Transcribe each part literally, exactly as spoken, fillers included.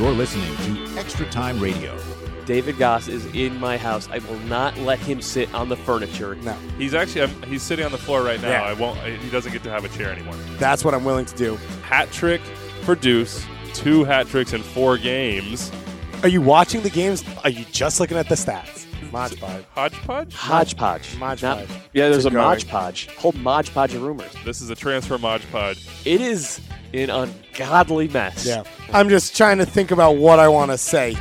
You're listening to Extra Time Radio. David Goss is in my house. I will not let him sit on the furniture. No. He's actually um, he's sitting on the floor right now. Yeah. I won't. He doesn't get to have a chair anymore. That's what I'm willing to do. Hat trick for Deuce. Two hat tricks in four games. Are you watching the games? Are you just looking at the stats? Mod Podge. Hodgepodge? Hodgepodge. Mod Not- Podge. Yeah, there's a Keep going. Mod Podge. Whole Mod Podge of rumors. This is a transfer Mod Podge. It is an ungodly mess. Yeah. I'm just trying to think about what I want to say.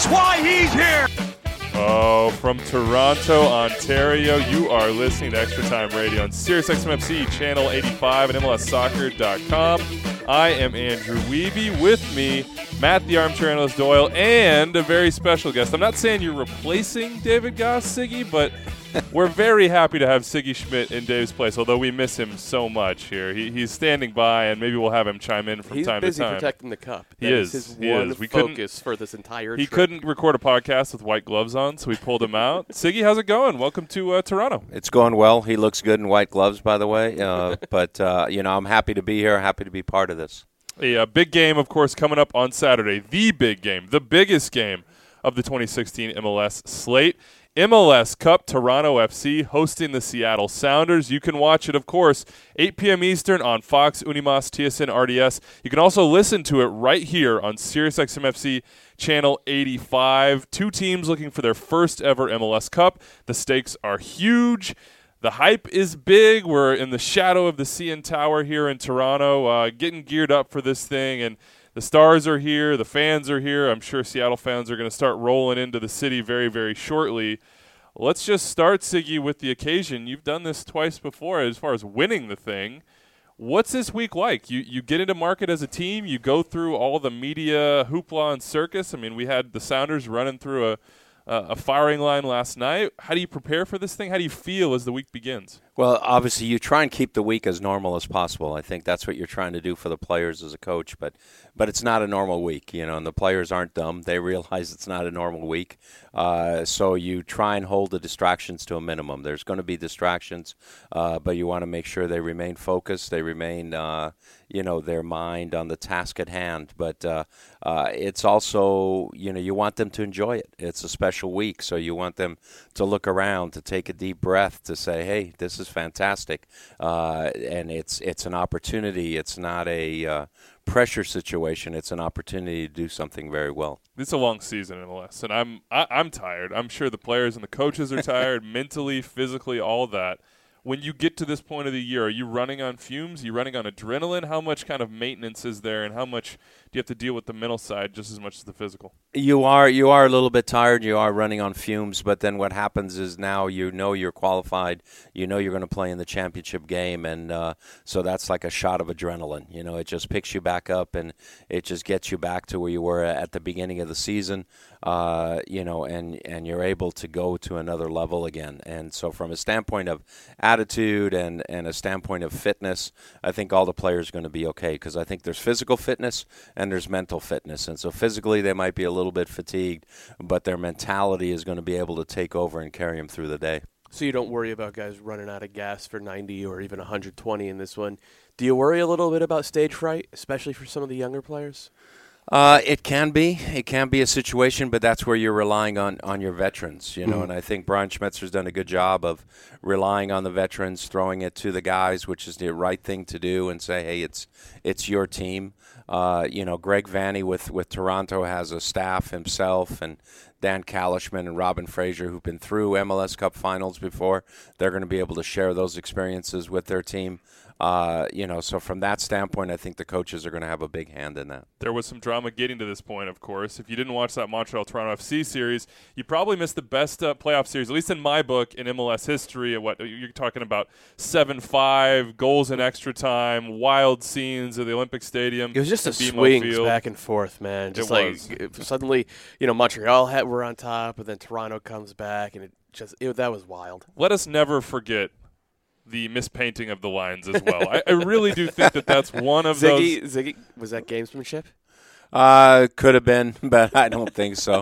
Oh, from Toronto, Ontario, you are listening to Extra Time Radio on SiriusXM F C, Channel eighty-five, and M L S Soccer dot com. I am Andrew Wiebe. With me, Matt the Armchair Analyst Doyle, and a very special guest. I'm not saying you're replacing David Goss, Siggy, but we're very happy to have Siggy Schmidt in Dave's place, although we miss him so much here. He, he's standing by, and maybe we'll have him chime in from He's time busy to time. protecting the cup. He That is. his He one is. We couldn't- focus for this entire He trip. couldn't record a podcast with white gloves on, so we pulled him out. Siggy, how's it going? Welcome to uh, Toronto. It's going well. He looks good in white gloves, by the way. Uh, but, uh, you know, I'm happy to be here, happy to be part of this. A uh, big game, of course, coming up on Saturday. The big game, the biggest game of the twenty sixteen M L S slate. M L S Cup, Toronto F C hosting the Seattle Sounders. You can watch it, of course, eight p.m. Eastern on Fox, Unimas, T S N, R D S. You can also listen to it right here on SiriusXM F C Channel eighty-five. Two teams looking for their first ever M L S Cup. The stakes are huge. The hype is big. We're in the shadow of the C N Tower here in Toronto, uh, getting geared up for this thing, and the stars are here. The fans are here. I'm sure Seattle fans are going to start rolling into the city very, very shortly. Let's just start, Siggy, with the occasion. You've done this twice before as far as winning the thing. What's this week like? You you get into market as a team. You go through all the media hoopla and circus. I mean, we had the Sounders running through a Uh, a firing line last night. How do you prepare for this thing? How do you feel as the week begins? Well, obviously, you try and keep the week as normal as possible. I think that's what you're trying to do for the players as a coach. But but it's not a normal week, you know, and the players aren't dumb. They realize it's not a normal week. Uh, so you try and hold the distractions to a minimum. There's going to be distractions, uh, but you want to make sure they remain focused. They remain, uh, you know, their mind on the task at hand. But uh, uh, it's also, you know, you want them to enjoy it. It's a special week, so you want them to look around, to take a deep breath, to say, hey, this is fantastic. Uh, and it's it's an opportunity. It's not a uh, pressure situation. It's an opportunity to do something very well. It's a long season in M L S, and I'm I, I'm tired. I'm sure the players and the coaches are tired, mentally, physically, all that. When you get to this point of the year, are you running on fumes? Are you running on adrenaline? How much kind of maintenance is there, and how much do you have to deal with the mental side just as much as the physical? You are you are a little bit tired. You are running on fumes, but then what happens is now you know you're qualified. You know you're going to play in the championship game, and uh, so that's like a shot of adrenaline. You know, it just picks you back up, and it just gets you back to where you were at the beginning of the season. Uh, you know, and and you're able to go to another level again. And so, from a standpoint of attitude and and a standpoint of fitness, I think all the players are going to be okay, because I think there's physical fitness and there's mental fitness. And so physically they might be a little bit fatigued, but their mentality is going to be able to take over and carry them through the day. So you don't worry about guys running out of gas for ninety or even one hundred twenty in this one. Do you worry a little bit about stage fright, especially for some of the younger players? Uh, it can be. It can be a situation, but that's where you're relying on, on your veterans, you know, mm-hmm. and I think Brian Schmetzer's done a good job of relying on the veterans, throwing it to the guys, which is the right thing to do, and say, hey, it's it's your team. Uh, you know, Greg Vanney with, with Toronto has a staff himself, and Dan Kalishman and Robin Fraser, who've been through M L S Cup finals before. They're going to be able to share those experiences with their team. Uh, you know, so from that standpoint, I think the coaches are going to have a big hand in that. There was some drama getting to this point, of course. If you didn't watch that Montreal-Toronto F C series, you probably missed the best uh, playoff series, at least in my book, in M L S history. Of what you're talking about, seven five, goals in extra time, wild scenes at the Olympic Stadium. It was just a BMO swings Field. back and forth, man. Just It like was. it- suddenly, you know, Montreal had, were on top, and then Toronto comes back, and it just it, that was wild. Let us never forget the mispainting of the lines as well. I, I really do think that that's one of Ziggy, those. Ziggy, was that gamesmanship? Uh, could have been, but I don't think so.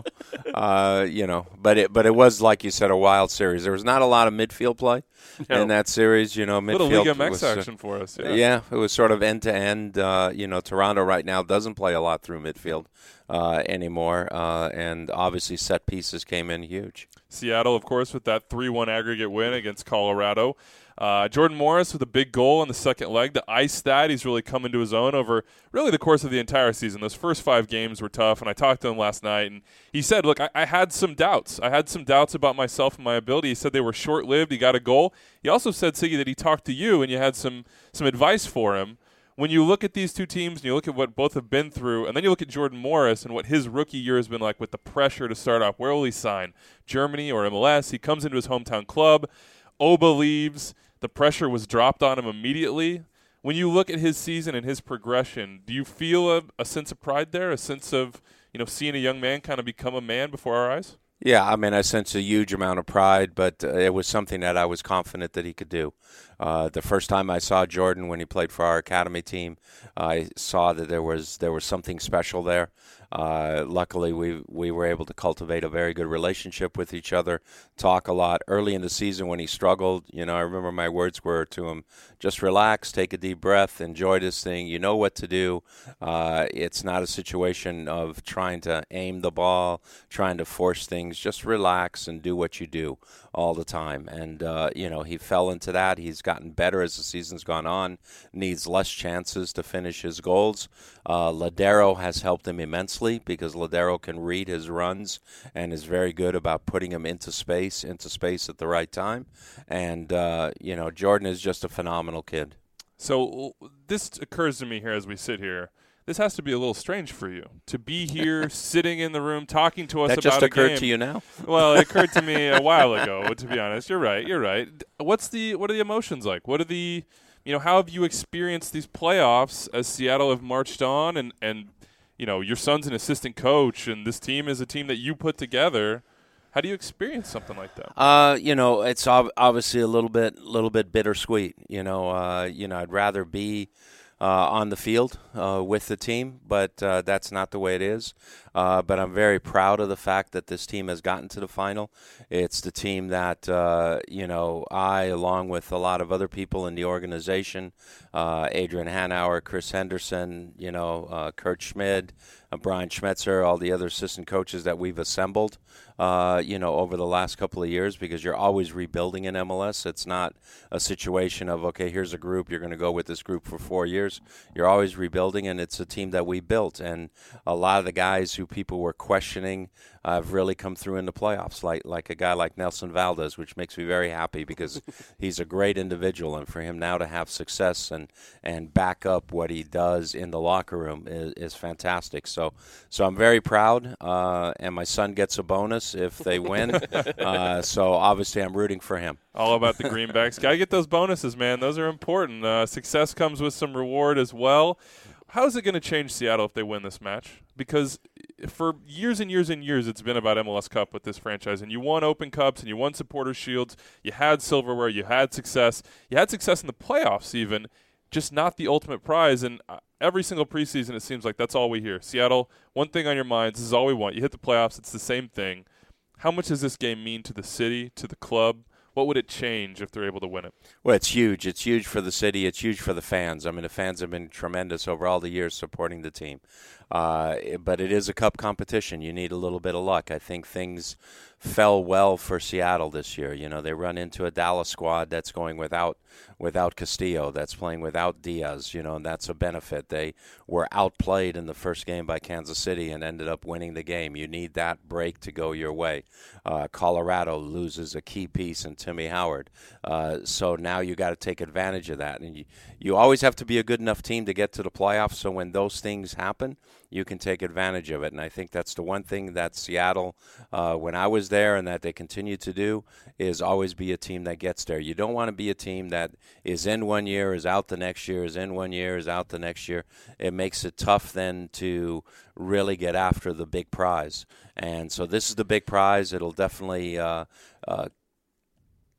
Uh, you know, but it but it was, like you said, a wild series. There was not a lot of midfield play No. in that series. You know, midfield Little Liga M X was, uh, action for us. Yeah. Yeah, it was sort of end to end. Uh, You know, Toronto right now doesn't play a lot through midfield uh, anymore, uh, and obviously set pieces came in huge. Seattle, of course, with that three one aggregate win against Colorado. Uh, Jordan Morris with a big goal in the second leg to ice that. He's really come into his own over really the course of the entire season. Those first five games were tough, and I talked to him last night, and he said, look, I, I had some doubts. I had some doubts about myself and my ability. He said they were short-lived. He got a goal. He also said, Siggy, that he talked to you, and you had some, some advice for him. When you look at these two teams and you look at what both have been through, and then you look at Jordan Morris and what his rookie year has been like with the pressure to start off, where will he sign? Germany or M L S? He comes into his hometown club. Oba leaves. The pressure was dropped on him immediately. When you look at his season and his progression, do you feel a, a sense of pride there, a sense of, you know, seeing a young man kind of become a man before our eyes? Yeah, I mean, I sense a huge amount of pride, but uh, it was something that I was confident that he could do. Uh, the first time I saw Jordan when he played for our academy team, I saw that there was there was something special there. Uh, luckily, we we were able to cultivate a very good relationship with each other, talk a lot. Early in the season when he struggled, you know, I remember my words were to him, just relax, take a deep breath, enjoy this thing. You know what to do. Uh, it's not a situation of trying to aim the ball, trying to force things. Just relax and do what you do all the time. And, uh, you know, he fell into that. He's gotten better as the season's gone on, needs less chances to finish his goals. Uh, Ladero has helped him immensely because Ladero can read his runs and is very good about putting him into space, into space at the right time. And, uh, you know, Jordan is just a phenomenal kid. So this occurs to me here as we sit here. This has to be a little strange for you to be here, sitting in the room, talking to us that about a game. That just occurred to you now? Well, it occurred to me a while ago. To be honest, you're right. You're right. What's the what are the emotions like? What are the, you know, how have you experienced these playoffs as Seattle have marched on, and and you know, your son's an assistant coach, and this team is a team that you put together. How do you experience something like that? Uh, you know, it's ob- obviously a little bit, little bit bittersweet. You know, uh, you know, I'd rather be Uh, on the field uh, with the team, but uh, that's not the way it is. Uh, but I'm very proud of the fact that this team has gotten to the final. It's the team that, uh, you know, I, along with a lot of other people in the organization, uh, Adrian Hanauer, Chris Henderson, you know, uh, Kurt Schmid, uh, Brian Schmetzer, all the other assistant coaches that we've assembled, uh, you know, over the last couple of years, because you're always rebuilding in M L S. It's not a situation of, okay, here's a group, you're going to go with this group for four years. You're always rebuilding, and it's a team that we built. And a lot of the guys who people were questioning uh, have really come through in the playoffs, like like a guy like Nelson Valdez, which makes me very happy because he's a great individual. And for him now to have success and, and back up what he does in the locker room is, is fantastic. So so I'm very proud, uh, and my son gets a bonus if they win. uh, so obviously I'm rooting for him. All about the greenbacks. Got to get those bonuses, man. Those are important. Uh, success comes with some reward as well. How is it going to change Seattle if they win this match? Because for years and years and years, it's been about M L S Cup with this franchise. And you won Open Cups and you won Supporter Shields. You had silverware. You had success. You had success in the playoffs even, just not the ultimate prize. And every single preseason, it seems like that's all we hear. Seattle, one thing on your minds, this is all we want. You hit the playoffs. It's the same thing. How much does this game mean to the city, to the club? What would it change if they're able to win it? Well, it's huge. It's huge for the city. It's huge for the fans. I mean, the fans have been tremendous over all the years supporting the team. Uh, but it is a cup competition. You need a little bit of luck. I think things fell well for Seattle this year. You know, they run into a Dallas squad that's going without without Castillo, that's playing without Diaz, you know, and that's a benefit. They were outplayed in the first game by Kansas City and ended up winning the game. You need that break to go your way. Uh, Colorado loses a key piece in Timmy Howard. Uh, so now you got to take advantage of that. And you, you always have to be a good enough team to get to the playoffs, so when those things happen, you can take advantage of it. And I think that's the one thing that Seattle, uh, when I was there and that they continue to do, is always be a team that gets there. You don't want to be a team that is in one year, is out the next year, is in one year, is out the next year. It makes it tough then to really get after the big prize. And so this is the big prize. It'll definitely uh, uh,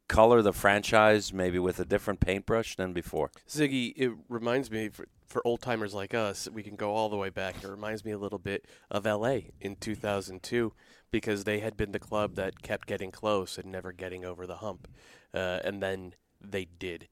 color the franchise maybe with a different paintbrush than before. Ziggy, it reminds me, for, for old-timers like us, we can go all the way back. It reminds me a little bit of L A in two thousand two because they had been the club that kept getting close and never getting over the hump. Uh, and then they did.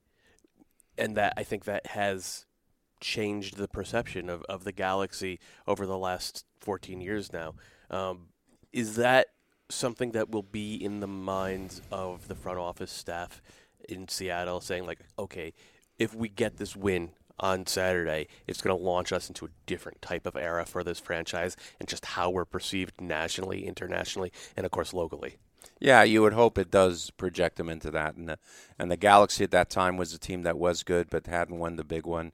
And that I think that has changed the perception of, of the Galaxy over the last fourteen years now. Um, is that something that will be in the minds of the front office staff in Seattle, saying like, okay, if we get this win on Saturday, it's going to launch us into a different type of era for this franchise and just how we're perceived nationally, internationally, and of course locally? Yeah, you would hope it does project them into that. And the, and the Galaxy at that time was a team that was good but hadn't won the big one.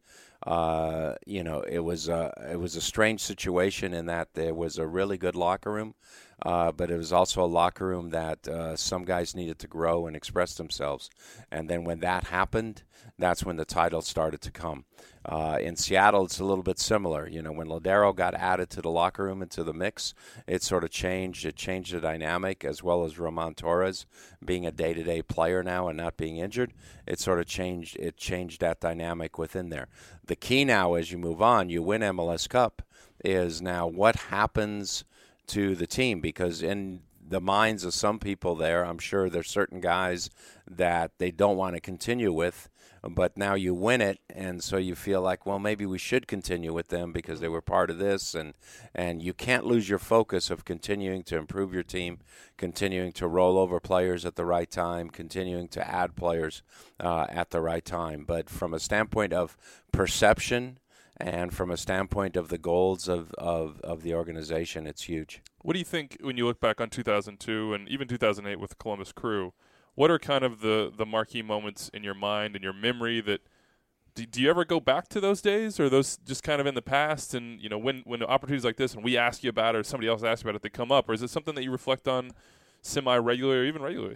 Uh, you know, it was a, it was a strange situation in that there was a really good locker room, uh, but it was also a locker room that uh, some guys needed to grow and express themselves. And then when that happened, that's when the titles started to come. Uh, in Seattle, it's a little bit similar. You know, when Lodeiro got added to the locker room, into the mix, it sort of changed. It changed the dynamic, as well as Roman Torres being a day-to-day player now and not being injured. It sort of changed. It changed that dynamic within there. The key now, as you move on, you win M L S Cup, is now what happens to the team, because in the minds of some people there, I'm sure there's certain guys that they don't want to continue with, but now you win it, and so you feel like, well, maybe we should continue with them because they were part of this, and and you can't lose your focus of continuing to improve your team, continuing to roll over players at the right time, continuing to add players uh, at the right time. But from a standpoint of perception and from a standpoint of the goals of, of, of the organization, it's huge. What do you think when you look back on two thousand two and even two thousand eight with the Columbus Crew? What are kind of the, the marquee moments in your mind and your memory that do, do you ever go back to those days, or are those just kind of in the past? And, you know, when, when opportunities like this and we ask you about it or somebody else asks you about it, they come up, or is it something that you reflect on semi-regularly or even regularly?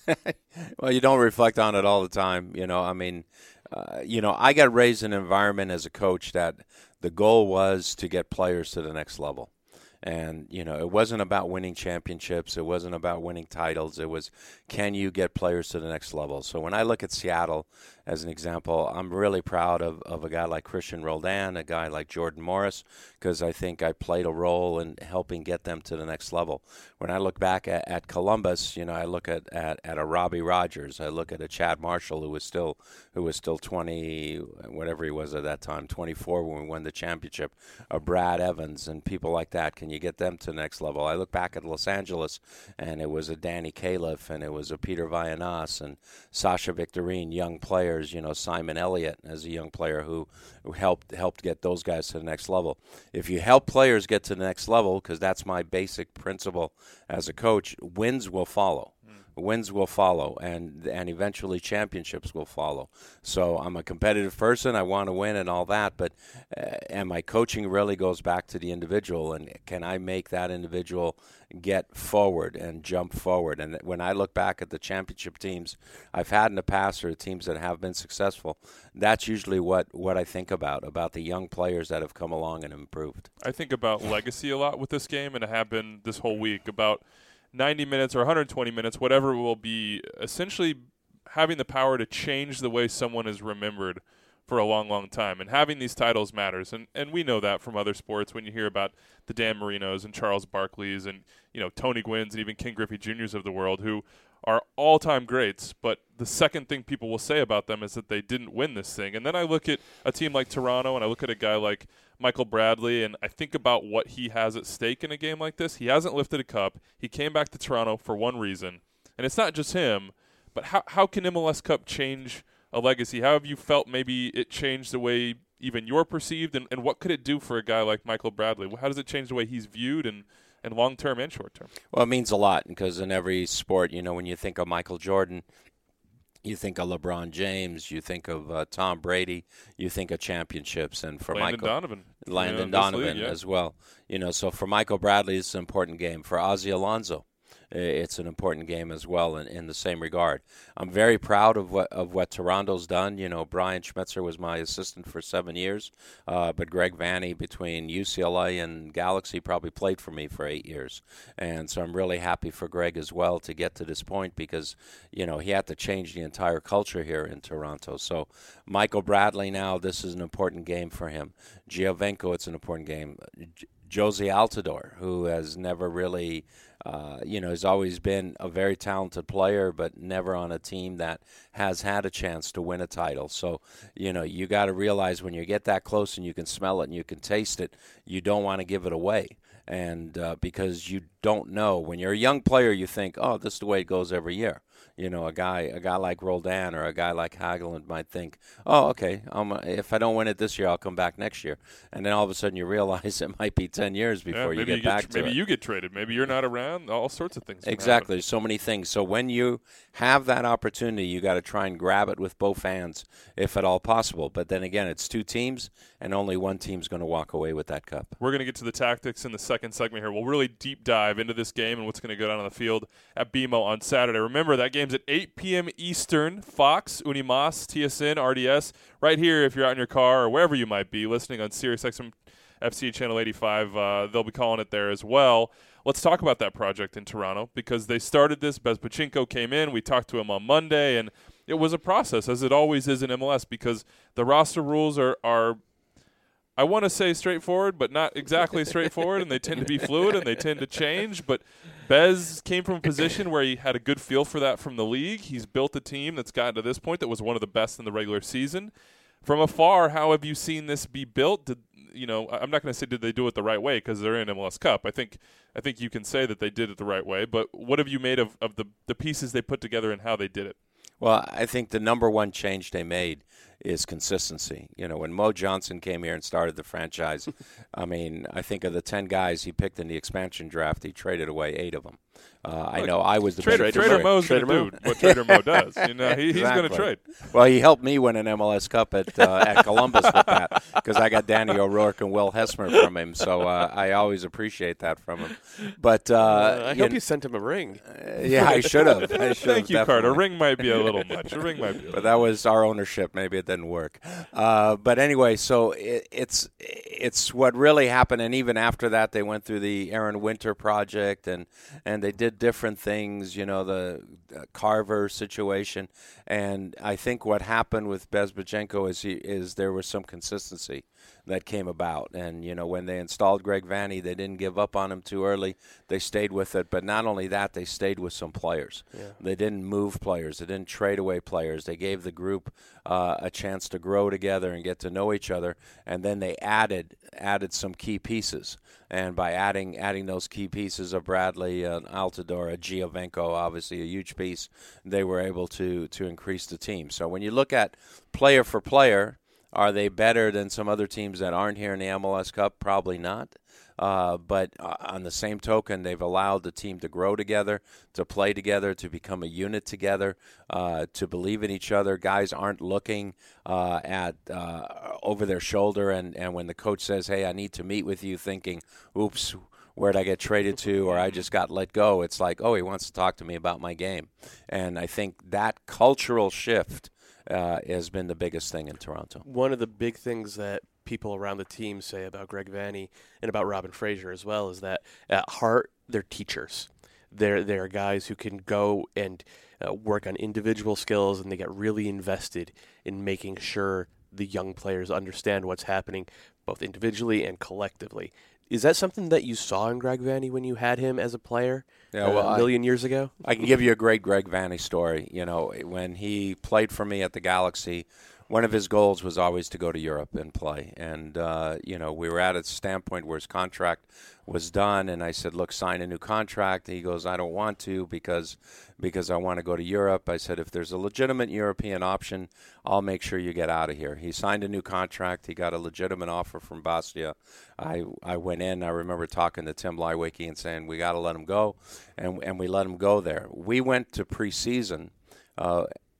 Well, you don't reflect on it all the time. You know, I mean, uh, you know, I got raised in an environment as a coach that the goal was to get players to the next level. And, you know, it wasn't about winning championships. It wasn't about winning titles. It was, can you get players to the next level? So when I look at Seattle, as an example, I'm really proud of, of a guy like Christian Roldan, a guy like Jordan Morris, because I think I played a role in helping get them to the next level. When I look back at, at Columbus, you know, I look at, at, at a Robbie Rogers. I look at a Chad Marshall, who was still who was still twenty, whatever he was at that time, twenty-four when we won the championship, a Brad Evans and people like that. Can you get them to the next level? I look back at Los Angeles, and it was a Danny Califf, and it was a Peter Vianas, and Sasha Victorine, young players. You know, Simon Elliott as a young player who, who helped helped get those guys to the next level. If you help players get to the next level, because that's my basic principle as a coach, wins will follow. Wins will follow, and and eventually championships will follow. So I'm a competitive person. I want to win and all that, but uh, and my coaching really goes back to the individual, and can I make that individual get forward and jump forward? And when I look back at the championship teams I've had in the past, or the teams that have been successful, that's usually what, what I think about, about the young players that have come along and improved. I think about legacy a lot with this game, and I have been this whole week, about ninety minutes or one hundred twenty minutes, whatever it will be, essentially having the power to change the way someone is remembered for a long, long time. And having these titles matters. And and we know that from other sports when you hear about the Dan Marinos and Charles Barkleys and, you know, Tony Gwynns and even Ken Griffey Juniors of the world, who are all-time greats. But the second thing people will say about them is that they didn't win this thing. And then I look at a team like Toronto, and I look at a guy like Michael Bradley, and I think about what he has at stake in a game like this. He hasn't lifted a cup. He came back to Toronto for one reason. And it's not just him, but how how can M L S Cup change a legacy? How have you felt maybe it changed the way even you're perceived, and, and what could it do for a guy like Michael Bradley? How does it change the way he's viewed and, and long-term and short-term? Well, it means a lot, because in every sport, you know, when you think of Michael Jordan, you think of LeBron James, you think of uh, Tom Brady, you think of championships, and for Landon Michael Donovan, Landon you know, Donovan league, yeah. as well. You know, so for Michael Bradley, it's an important game. For Ozzie Alonso, it's an important game as well in, in the same regard. I'm very proud of what of what Toronto's done. You know, Brian Schmetzer was my assistant for seven years, uh, but Greg Vanney between U C L A and Galaxy probably played for me for eight years. And so I'm really happy for Greg as well to get to this point because, you know, he had to change the entire culture here in Toronto. So Michael Bradley now, this is an important game for him. Giovenco, it's an important game. J- Josie Altidore, who has never really, uh, you know, has always been a very talented player, but never on a team that has had a chance to win a title. So, you know, you got to realize when you get that close and you can smell it and you can taste it, you don't want to give it away. And uh, because you don't know, when you're a young player, you think, oh, this is the way it goes every year. You know, a guy, a guy like Roldan or a guy like Hagelin might think, oh, okay, um, if I don't win it this year, I'll come back next year. And then all of a sudden you realize it might be ten years before yeah, you get you back get, to maybe it. Maybe you get traded. Maybe you're not around. All sorts of things. Exactly. So many things. So when you have that opportunity, you got to try and grab it with both hands, if at all possible. But then again, it's two teams, and only one team's going to walk away with that cup. We're going to get to the tactics in the second segment here. We'll really deep dive into this game and what's going to go down on the field at B M O on Saturday. Remember, that game's at eight p.m. Eastern, Fox, Unimas, T S N, R D S, right here if you're out in your car or wherever you might be listening on Sirius X M F C Channel eighty-five. Uh, they'll be calling it there as well. Let's talk about that project in Toronto because they started this. Bezpachenko came in. We talked to him on Monday, and it was a process, as it always is in M L S, because the roster rules are, are I want to say straightforward, but not exactly straightforward, and they tend to be fluid, and they tend to change. But Bez came from a position where he had a good feel for that from the league. He's built a team that's gotten to this point that was one of the best in the regular season. From afar, how have you seen this be built? Did, you know, I'm not going to say did they do it the right way because they're in M L S Cup. I think I think you can say that they did it the right way. But what have you made of, of the, the pieces they put together and how they did it? Well, I think the number one change they made is consistency. You know, when Mo Johnson came here and started the franchise, I mean, I think of the ten guys he picked in the expansion draft, he traded away eight of them. Uh, I know I was the Trader, best. Trader Mo's going to do what Trader Mo does. You know, he, exactly. he's going to trade. Well, he helped me win an M L S Cup at uh, at Columbus with that because I got Danny O'Rourke and Will Hesmer from him. So uh, I always appreciate that from him. But uh, uh, I you hope know, you sent him a ring. Uh, yeah, I should have. Thank you, Carter. A ring might be a little much. A ring might be. A But that was our ownership. Maybe it didn't work. Uh, but anyway, so it, it's it's what really happened. And even after that, they went through the Aaron Winter project, and, and they did different things. You know, the uh, Carver situation. And I think what happened with Bezpachenko is he, is there was some consistency that came about. And, you know, when they installed Greg Vanney, they didn't give up on him too early. They stayed with it. But not only that, they stayed with some players. Yeah. They didn't move players. They didn't trade away players. They gave the group uh, a chance to grow together and get to know each other. And then they added added some key pieces. And by adding adding those key pieces of Bradley, uh, Altidore, Giovenco, obviously a huge piece, they were able to to increase the team. So when you look at player for player, are they better than some other teams that aren't here in the M L S Cup? Probably not. Uh, but uh, on the same token, they've allowed the team to grow together, to play together, to become a unit together, uh, to believe in each other. Guys aren't looking uh, at uh, over their shoulder, and, and when the coach says, hey, I need to meet with you, thinking, oops, where'd I get traded to, or I just got let go. It's like, oh, he wants to talk to me about my game. And I think that cultural shift uh, has been the biggest thing in Toronto. One of the big things that people around the team say about Greg Vanney and about Robin Fraser as well is that at heart, they're teachers. They're, they're guys who can go and uh, work on individual skills, and they get really invested in making sure the young players understand what's happening both individually and collectively. Is that something that you saw in Greg Vanney when you had him as a player yeah, well, uh, a million I, years ago? I can give you a great Greg Vanney story. You know, when he played for me at the Galaxy, one of his goals was always to go to Europe and play. And, uh, you know, we were at a standpoint where his contract was done, and I said, look, sign a new contract. He goes, I don't want to because because I want to go to Europe. I said, if there's a legitimate European option, I'll make sure you get out of here. He signed a new contract. He got a legitimate offer from Bastia. I I went in. I remember talking to Tim Leiweke and saying, we got to let him go, and, and we let him go there. We went to preseason uh,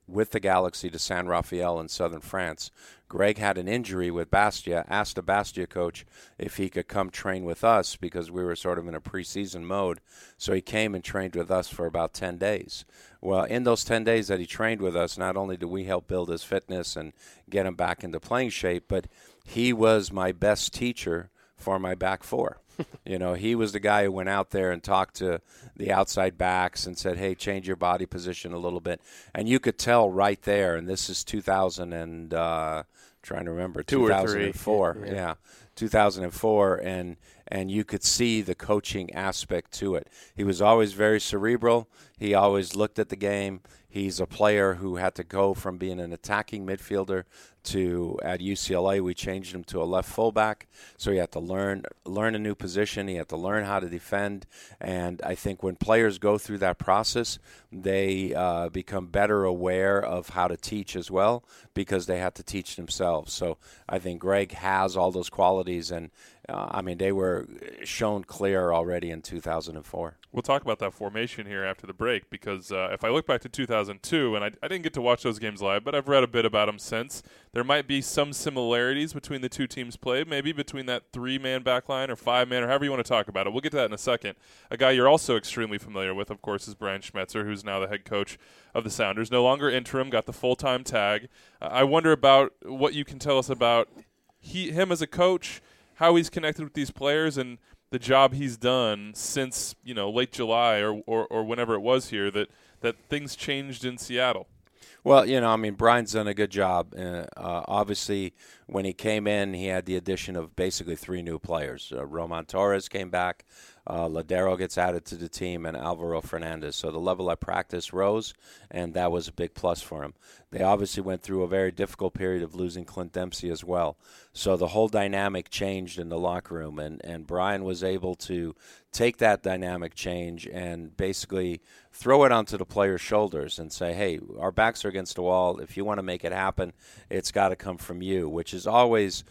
with the Galaxy to San Rafael in southern France. Greg had an injury with Bastia, asked the Bastia coach if he could come train with us because we were sort of in a preseason mode. So he came and trained with us for about ten days. Well, in those ten days that he trained with us, not only did we help build his fitness and get him back into playing shape, but he was my best teacher for my back four. You know, he was the guy who went out there and talked to the outside backs and said, hey, change your body position a little bit. And you could tell right there, and this is two thousand and, uh, trying to remember, Two two thousand four. or three. Yeah. yeah, two thousand four, and and you could see the coaching aspect to it. He was always very cerebral. He always looked at the game. He's a player who had to go from being an attacking midfielder to, at U C L A, we changed him to a left fullback. So he had to learn learn a new position. He had to learn how to defend. And I think when players go through that process, they uh, become better aware of how to teach as well because they have to teach themselves. So I think Greg has all those qualities, and uh, I mean, they were shown clear already in two thousand four. We'll talk about that formation here after the break because uh, if I look back to two thousand two, and I, I didn't get to watch those games live, but I've read a bit about them since, there might be some similarities between the two teams played, maybe between that three-man back line or five-man or however you want to talk about it. We'll get to that in a second. A guy you're also extremely familiar with, of course, is Brian Schmetzer, who's now the head coach of the Sounders. No longer interim, got the full-time tag. Uh, I wonder about what you can tell us about he, him as a coach, how he's connected with these players, and the job he's done since, you know, late July or, or, or whenever it was here that, that things changed in Seattle. Well, you know, I mean, Brian's done a good job. Uh, uh, obviously, when he came in, he had the addition of basically three new players. Uh, Roman Torres came back, uh, Ladero gets added to the team, and Alvaro Fernandez. So the level of practice rose, and that was a big plus for him. They obviously went through a very difficult period of losing Clint Dempsey as well. So the whole dynamic changed in the locker room, and, and Brian was able to take that dynamic change and basically throw it onto the players' shoulders and say, hey, our backs are against the wall. If you want to make it happen, it's got to come from you, which is always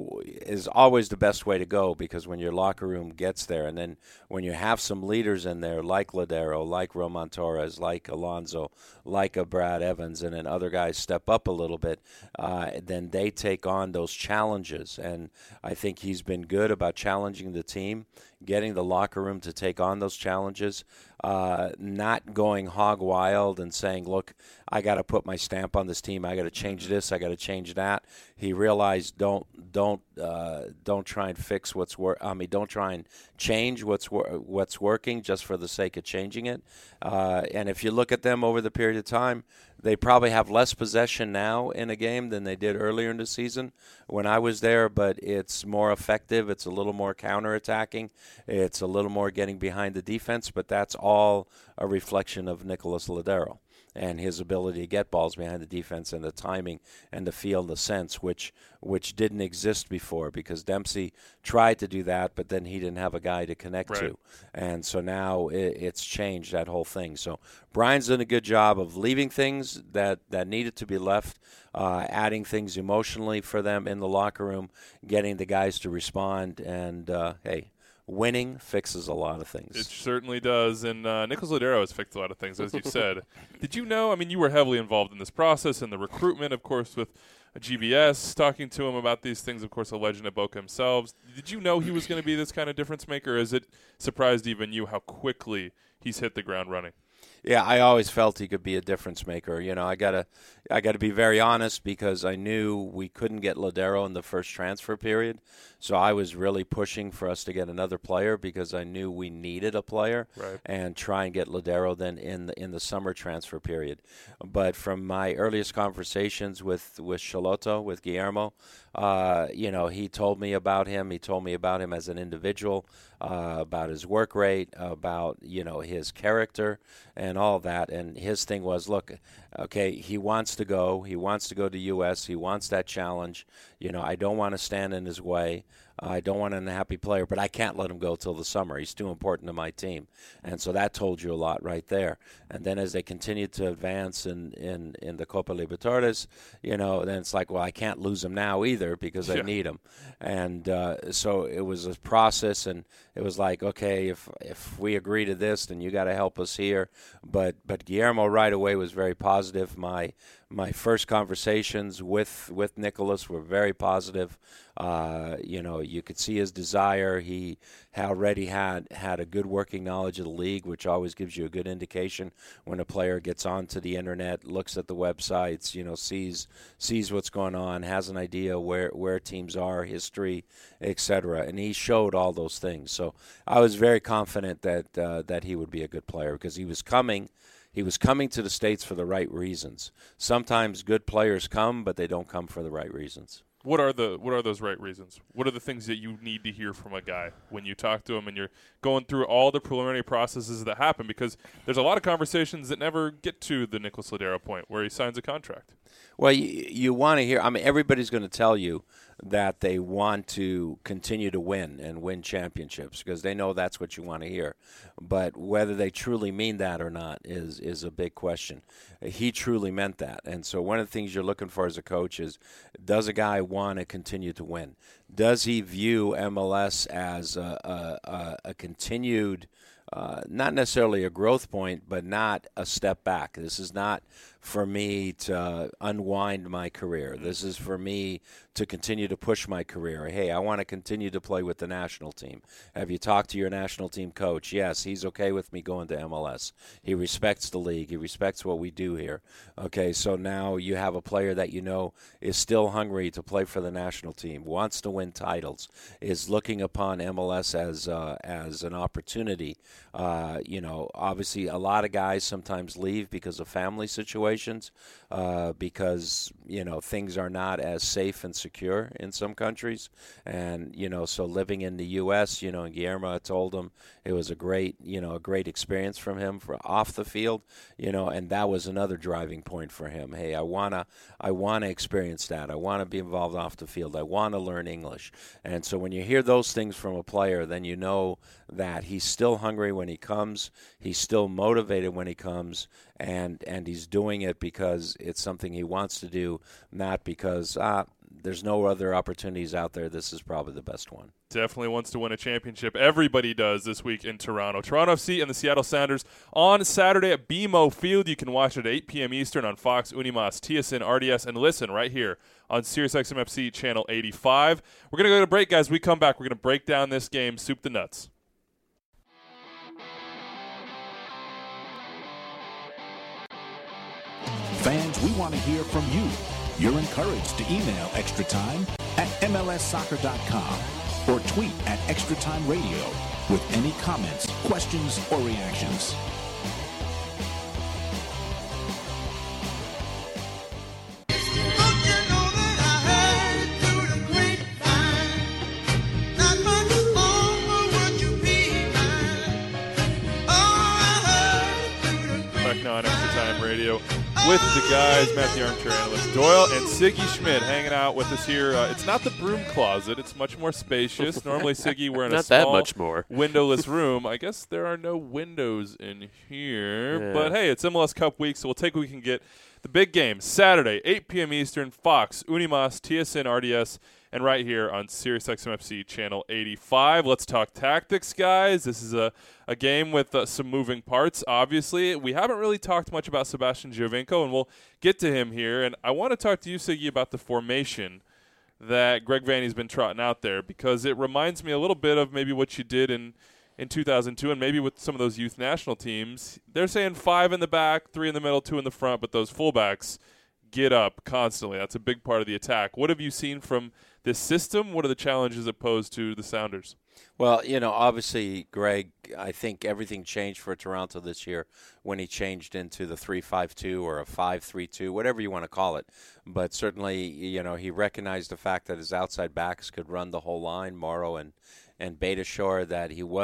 is always the best way to go, because when your locker room gets there, and then when you have some leaders in there like Ladero, like Roman Torres, like Alonso, like a Brad Evans, and then other guys step up a little bit, uh, then they take on those challenges. And I think he's been good about challenging the team, getting the locker room to take on those challenges, uh, not going hog wild and saying, look, I got to put my stamp on this team. I got to change this. I got to change that. He realized don't don't uh, don't try and fix what's wor- I mean, don't try and change what's wor- what's working just for the sake of changing it. Uh, and if you look at them over the period of time, they probably have less possession now in a game than they did earlier in the season when I was there, but it's more effective. It's a little more counterattacking. It's a little more getting behind the defense, but that's all a reflection of Nicolas Ladero and his ability to get balls behind the defense and the timing and the feel and the sense, which which didn't exist before, because Dempsey tried to do that, but then he didn't have a guy to connect right. to. And so now it, it's changed that whole thing. So Brian's done a good job of leaving things that, that needed to be left, uh, adding things emotionally for them in the locker room, getting the guys to respond, and, uh, hey, winning fixes a lot of things. It certainly does. And uh, Nicolas Ladero has fixed a lot of things, as you said. Did you know, I mean, you were heavily involved in this process and the recruitment, of course, with G B S, talking to him about these things, of course, a legend at Boca himself. Did you know he was going to be this kind of difference maker? Or has it surprised even you how quickly he's hit the ground running? Yeah, I always felt he could be a difference maker. You know, I gotta, I gotta be very honest, because I knew we couldn't get Ladero in the first transfer period, so I was really pushing for us to get another player, because I knew we needed a player, right. and try and get Ladero then in the in the summer transfer period. But from my earliest conversations with with Schelotto, with Guillermo, uh, you know, he told me about him. He told me about him as an individual, uh, about his work rate, about you know his character, and all that. And his thing was, look, okay, he wants to go. He wants to go to U S. He wants that challenge. You know, I don't want to stand in his way. I don't want an unhappy player, but I can't let him go till the summer. He's too important to my team. And so that told you a lot right there. And then as they continued to advance in, in, in the Copa Libertadores, you know, then it's like, well, I can't lose him now either because I Yeah. need him. And uh, so it was a process, and it was like, okay, if if we agree to this, then you got to help us here. But but Guillermo right away was very positive. My my first conversations with with Nicholas were very positive. Uh, you know, you could see his desire. He already had had a good working knowledge of the league, which always gives you a good indication when a player gets onto the internet, looks at the websites, you know, sees sees what's going on, has an idea where where teams are, history, et cetera. And he showed all those things. So I was very confident that uh, that he would be a good player because he was coming. He was coming to the States for the right reasons. Sometimes good players come, but they don't come for the right reasons. What are the what are those right reasons? What are the things that you need to hear from a guy when you talk to him and you're going through all the preliminary processes that happen? Because there's a lot of conversations that never get to the Nicholas Lodeiro point where he signs a contract. Well, you, you want to hear – I mean, everybody's going to tell you that they want to continue to win and win championships because they know that's what you want to hear. But whether they truly mean that or not is, is a big question. He truly meant that. And so one of the things you're looking for as a coach is, does a guy want to continue to win? Does he view M L S as a, a, a, a continued uh, not necessarily a growth point, but not a step back? This is not for me to unwind my career. This is for me to continue to push my career. Hey, I want to continue to play with the national team. Have you talked to your national team coach? Yes, he's okay with me going to M L S. He respects the league. He respects what we do here. Okay, so now you have a player that you know is still hungry to play for the national team, wants to win titles, is looking upon M L S as uh, as an opportunity. Uh, you know, obviously a lot of guys sometimes leave because of family situations, uh, because, you know, things are not as safe and secure in some countries. And, you know, so living in the U S, you know, and Guillermo told him it was a great, you know, a great experience from him for off the field, you know, and that was another driving point for him. Hey, I want to I want to experience that. I want to be involved off the field. I want to learn English. And so when you hear those things from a player, then you know that he's still hungry when he comes. He's still motivated when he comes, and and he's doing it because it's something he wants to do, not because ah there's no other opportunities out there. This is probably the best one. Definitely wants to win a championship. Everybody does this week in Toronto. Toronto F C and the Seattle Sounders on Saturday at B M O Field. You can watch it at eight p.m. Eastern on Fox, Unimas, T S N, R D S, and listen right here on SiriusXM F C Channel eighty-five. We're going to go to break, guys. We come back. We're going to break down this game, soup the nuts. Fans, we want to hear from you. You're encouraged to email Extra Time at M L S soccer dot com or tweet at Extra Time Radio with any comments, questions, or reactions. Back now on Extra Time Radio with the guys, Matthew Armchair Analyst Doyle and Siggy Schmidt hanging out with us here. Uh, it's not the broom closet. It's much more spacious. Normally, Siggy, we're in a Not that small, much more. windowless room. I guess there are no windows in here. Yeah. But, hey, it's M L S Cup week, so we'll take what we can get. The big game, Saturday, eight p.m. Eastern, Fox, Unimas, T S N, R D S, and right here on SiriusXM F C Channel eighty-five. Let's talk tactics, guys. This is a, a game with uh, some moving parts, obviously. We haven't really talked much about Sebastian Giovinco, and we'll get to him here. And I want to talk to you, Siggy, about the formation that Greg Vanney's been trotting out there, because it reminds me a little bit of maybe what you did in, in two thousand two and maybe with some of those youth national teams. They're saying five in the back, three in the middle, two in the front, but those fullbacks get up constantly. That's a big part of the attack. What have you seen from this system? What are the challenges opposed to the Sounders? Well, you know, obviously, Greg, I think everything changed for Toronto this year when he changed into the three five two or a five three two, whatever you want to call it. But certainly, you know, he recognized the fact that his outside backs could run the whole line, Morrow and and Beitashour, that he wasn't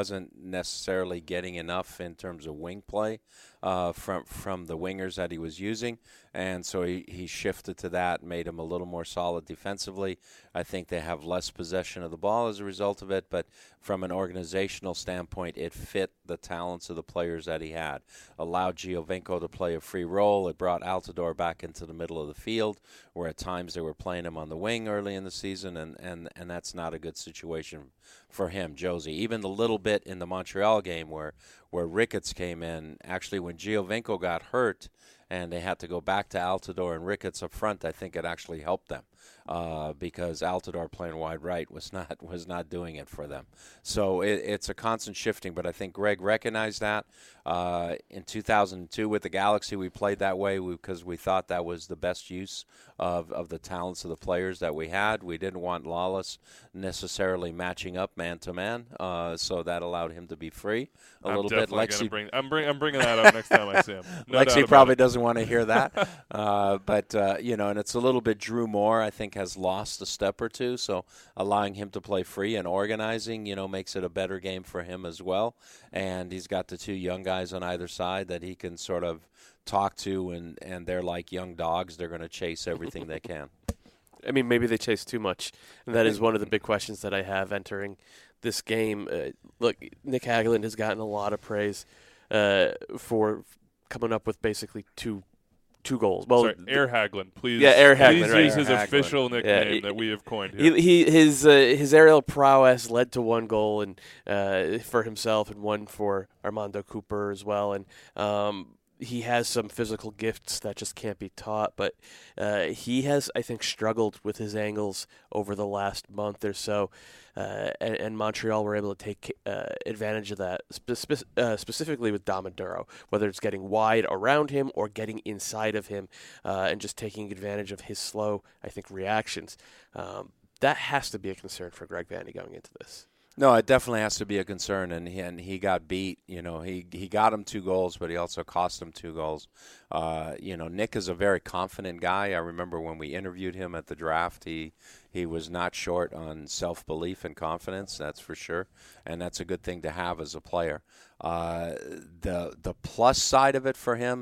necessarily getting enough in terms of wing play uh, from from the wingers that he was using, and so he, he shifted to that, made him a little more solid defensively. I think they have less possession of the ball as a result of it, but from an organizational standpoint, it fit the talents of the players that he had. Allowed Giovinco to play a free role. It brought Altidore back into the middle of the field, where at times they were playing him on the wing early in the season, and, and, and that's not a good situation for him, Josie. Even the little bit in the Montreal game where, where Ricketts came in, actually when Giovinco got hurt and they had to go back to Altidore and Ricketts up front, I think it actually helped them. Uh, because Altidore playing wide right was not was not doing it for them. So it, it's a constant shifting, but I think Greg recognized that. Uh, in two thousand two with the Galaxy, we played that way because we thought that was the best use of, of the talents of the players that we had. We didn't want Lawless necessarily matching up man-to-man, uh, so that allowed him to be free a I'm little bit. Lexi, Lexi, bring, I'm, bring, I'm bringing that up next time I see him. No Lexi probably doesn't want to hear that. uh, but, uh, you know, and it's a little bit Drew Moore, I think, has lost a step or two, so allowing him to play free and organizing, you know, makes it a better game for him as well. And he's got the two young guys on either side that he can sort of talk to, and, and they're like young dogs. They're going to chase everything they can. I mean, maybe they chase too much, and that is one of the big questions that I have entering this game. Uh, look, Nick Hagelin has gotten a lot of praise uh, for coming up with basically two two goals. Well, Sorry, Air Hagelin, please. Yeah, Air Please Hagelin, right. use his Air official Hagelin. nickname Yeah, that we have coined here. He, he his uh, his aerial prowess led to one goal and uh, for himself and one for Armando Cooper as well. And um, he has some physical gifts that just can't be taught. But uh, he has, I think, struggled with his angles over the last month or so. Uh, and, and Montreal were able to take uh, advantage of that, spe- uh, specifically with Domoduro, whether it's getting wide around him or getting inside of him uh, and just taking advantage of his slow, I think, reactions. Um, that has to be a concern for Greg Vanney going into this. No, it definitely has to be a concern, and he, and he got beat. You know, he he got him two goals, but he also cost him two goals. Uh, you know, Nick is a very confident guy. I remember when we interviewed him at the draft, he he was not short on self-belief and confidence, that's for sure, and that's a good thing to have as a player. Uh, the the plus side of it for him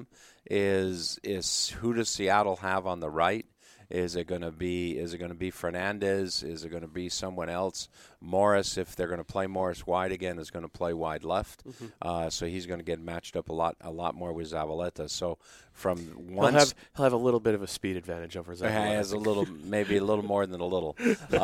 is is who does Seattle have on the right? Is it going to be is it going to be Fernandez? Is it going to be someone else? Morris, if they're going to play Morris wide again, is going to play wide left. Mm-hmm. Uh, so he's going to get matched up a lot a lot more with Zavaleta. So from one, he'll have, he'll have a little bit of a speed advantage over Zavaleta. He has a little, maybe a little more than a little.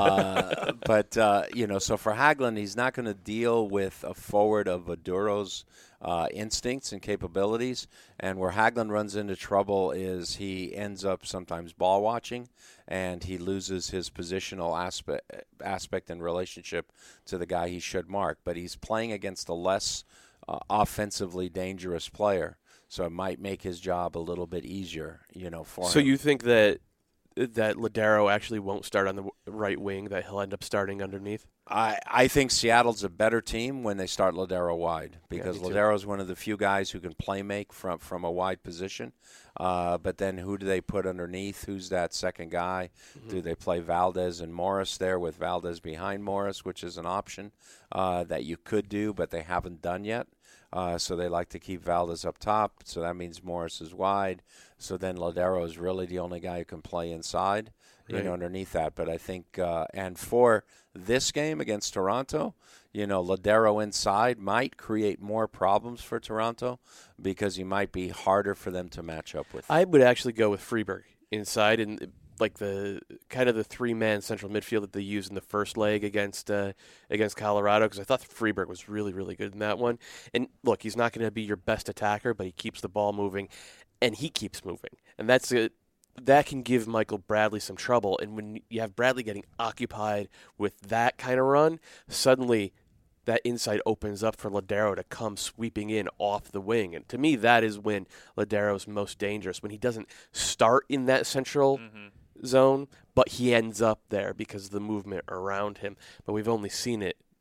Uh, but uh, you know, so for Hagelin, he's not going to deal with a forward of Maduro's Uh, instincts and capabilities, and where Hagelin runs into trouble is he ends up sometimes ball watching, and he loses his positional aspect aspect and relationship to the guy he should mark. But he's playing against a less uh, offensively dangerous player, so it might make his job a little bit easier, you know, for so him. So you think that that Lodeiro actually won't start on the right wing, that he'll end up starting underneath? I, I think Seattle's a better team when they start Lodeiro wide, because yeah, Lodeiro's one of the few guys who can play make from, from a wide position. Uh, but then who do they put underneath? Who's that second guy? Mm-hmm. Do they play Valdez and Morris there with Valdez behind Morris, which is an option uh, that you could do, but they haven't done yet. Uh, so they like to keep Valdez up top, so that means Morris is wide. So then Lodeiro is really the only guy who can play inside, you right. know, underneath that. But I think, uh, and for this game against Toronto, you know, Lodeiro inside might create more problems for Toronto because he might be harder for them to match up with. I would actually go with Freeberg inside, and like the kind of the three-man central midfield that they used in the first leg against uh, against Colorado, because I thought Freeberg was really, really good in that one. And look, he's not going to be your best attacker, but he keeps the ball moving, and he keeps moving. And that's a, that can give Michael Bradley some trouble. And when you have Bradley getting occupied with that kind of run, suddenly that inside opens up for Lodeiro to come sweeping in off the wing. And to me, that is when Lodeiro's most dangerous, when he doesn't start in that central mm-hmm. zone, but he ends up there because of the movement around him. But we've only seen it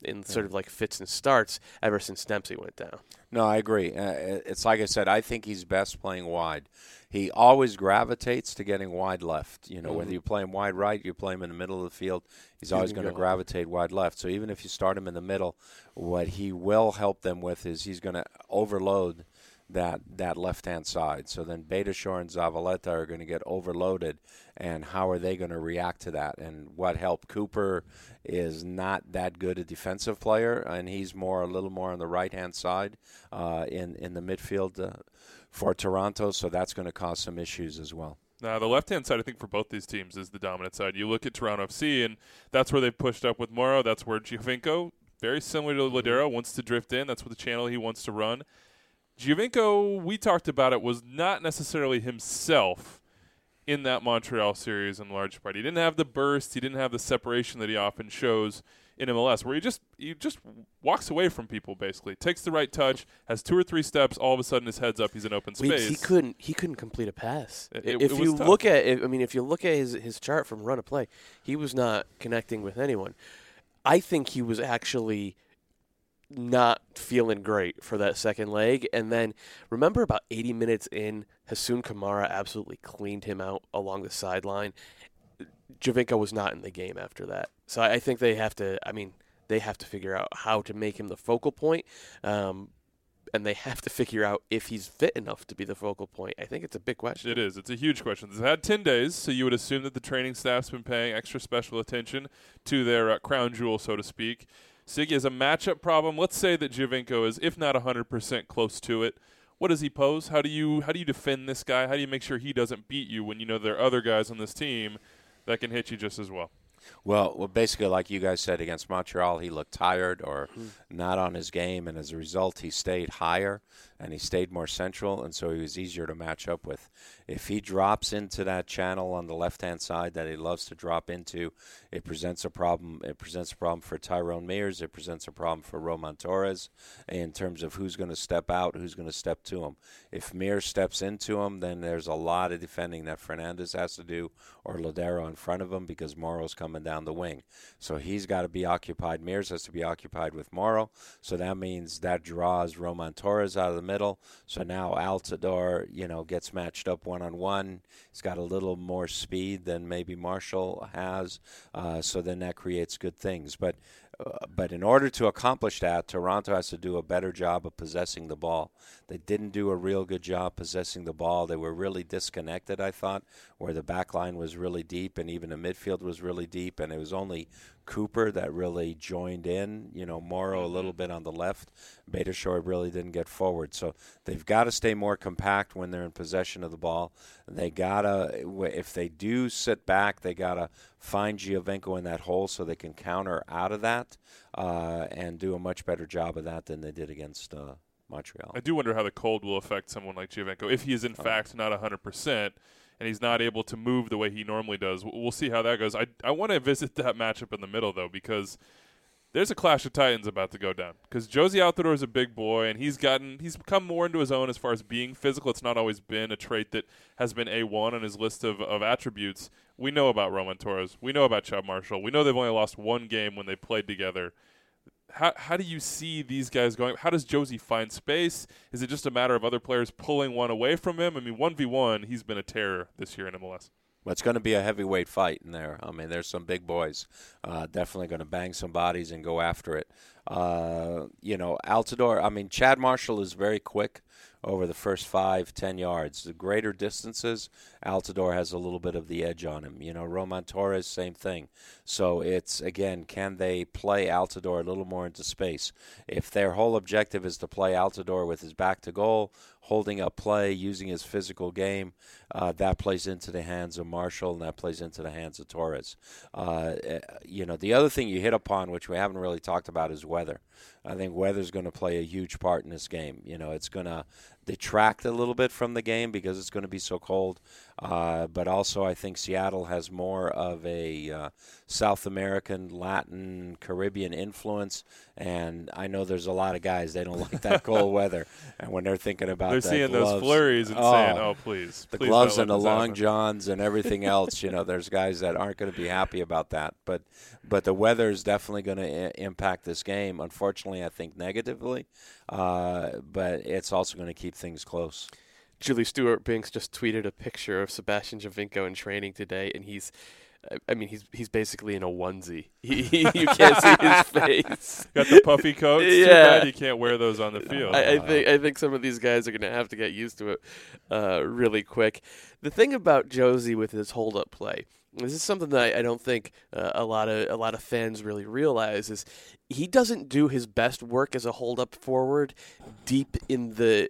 in sort of like fits and starts ever since Dempsey went down. No, I agree. Uh, it's like I said, I think he's best playing wide. He always gravitates to getting wide left. You know, mm-hmm. whether you play him wide right, you play him in the middle of the field, he's you always going to gravitate wide left. So even if you start him in the middle, what he will help them with is he's going to overload that that left-hand side. So then Beitashour and Zavaleta are going to get overloaded, and how are they going to react to that? And what helped Cooper is not that good a defensive player, and he's more a little more on the right-hand side uh, in, in the midfield uh, for Toronto, so that's going to cause some issues as well. Now, the left-hand side, I think, for both these teams is the dominant side. You look at Toronto F C, and that's where they've pushed up with Morrow. That's where Giovinco, very similar to Lodeiro, wants to drift in. That's what the channel he wants to run. Giovinco, we talked about it, was not necessarily himself in that Montreal series in large part. He didn't have the burst. He didn't have the separation that he often shows in M L S, where he just he just walks away from people, basically. Takes the right touch, has two or three steps, all of a sudden his head's up, he's in open space. We, he couldn't he couldn't complete a pass. It, it, if it you tough. look at it, I mean, if you look at his, his chart from run of play, he was not connecting with anyone. I think he was actually not feeling great for that second leg. And then remember about eighty minutes in, Hassoun Kamara absolutely cleaned him out along the sideline. Giovinco was not in the game after that. So I think they have to, I mean, they have to figure out how to make him the focal point. Um, and they have to figure out if he's fit enough to be the focal point. I think it's a big question. It is. It's a huge question. They've had ten days, so you would assume that the training staff's been paying extra special attention to their uh, crown jewel, so to speak. Siggy, as a matchup problem, let's say that Giovinco is, if not one hundred percent close to it. What does he pose? How do you how do you defend this guy? How do you make sure he doesn't beat you when you know there are other guys on this team that can hit you just as well? Well, well, basically, like you guys said, against Montreal, he looked tired or mm. not on his game, and as a result, he stayed higher and he stayed more central, and so he was easier to match up with. If he drops into that channel on the left-hand side that he loves to drop into, it presents a problem. It presents a problem for Tyrone Mears. It presents a problem for Roman Torres in terms of who's going to step out, who's going to step to him. If Mears steps into him, then there's a lot of defending that Fernandez has to do or Lodeiro in front of him because Morrow's coming down the wing. So he's got to be occupied. Mears has to be occupied with Morrow. So that means that draws Roman Torres out of the middle. So now Altidore, you know, gets matched up one-on-one. He's got a little more speed than maybe Marshall has. Uh, so then that creates good things. But uh, but in order to accomplish that, Toronto has to do a better job of possessing the ball. They didn't do a real good job possessing the ball. They were really disconnected, I thought, where the back line was really deep and even the midfield was really deep, and it was only Cooper that really joined in, you know, Morrow a little bit on the left. Beitashour really didn't get forward. So they've got to stay more compact when they're in possession of the ball. They got to, if they do sit back, they got to find Giovinco in that hole so they can counter out of that uh, and do a much better job of that than they did against uh, Montreal. I do wonder how the cold will affect someone like Giovinco if he is in oh. fact not one hundred percent. And he's not able to move the way he normally does. We'll see how that goes. I I want to visit that matchup in the middle, though, because there's a clash of titans about to go down. Because Jozy Altidore is a big boy, and he's gotten he's come more into his own as far as being physical. It's not always been a trait that has been A one on his list of, of attributes. We know about Roman Torres. We know about Chad Marshall. We know they've only lost one game when they played together. How how do you see these guys going? How does Jozy find space? Is it just a matter of other players pulling one away from him? I mean, one v one, he's been a terror this year in M L S. Well, it's going to be a heavyweight fight in there. I mean, there's some big boys uh, definitely going to bang some bodies and go after it. Uh, you know, Altidore, I mean, Chad Marshall is very quick over the first five, ten yards. The greater distances, Altidore has a little bit of the edge on him. You know, Roman Torres, same thing. So it's, again, can they play Altidore a little more into space? If their whole objective is to play Altidore with his back to goal, holding up play, using his physical game, uh, that plays into the hands of Marshall, and that plays into the hands of Torres. Uh, you know, the other thing you hit upon, which we haven't really talked about, is weather. I think weather's going to play a huge part in this game. You know, it's going to detract a little bit from the game because it's going to be so cold. Uh, but also I think Seattle has more of a uh, South American, Latin, Caribbean influence. And I know there's a lot of guys, they don't like that cold weather. And when they're thinking about they're that seeing gloves, those flurries and oh, saying, oh, please. The please gloves don't and the let this long happen. johns and everything else, you know, there's guys that aren't going to be happy about that. But but the weather is definitely going to I- impact this game. Unfortunately, I think negatively. Uh, but it's also going to keep things close. Julie Stewart-Binks just tweeted a picture of Sebastian Giovinco in training today, and he's, I mean, he's he's basically in a onesie. He, he, you can't see his face. Got the puffy coats. Too Yeah. bad you can't wear those on the field. I, I think I think some of these guys are going to have to get used to it uh, really quick. The thing about Josie with his hold-up play, this is something that I, I don't think uh, a lot of a lot of fans really realize, is he doesn't do his best work as a hold-up forward deep in the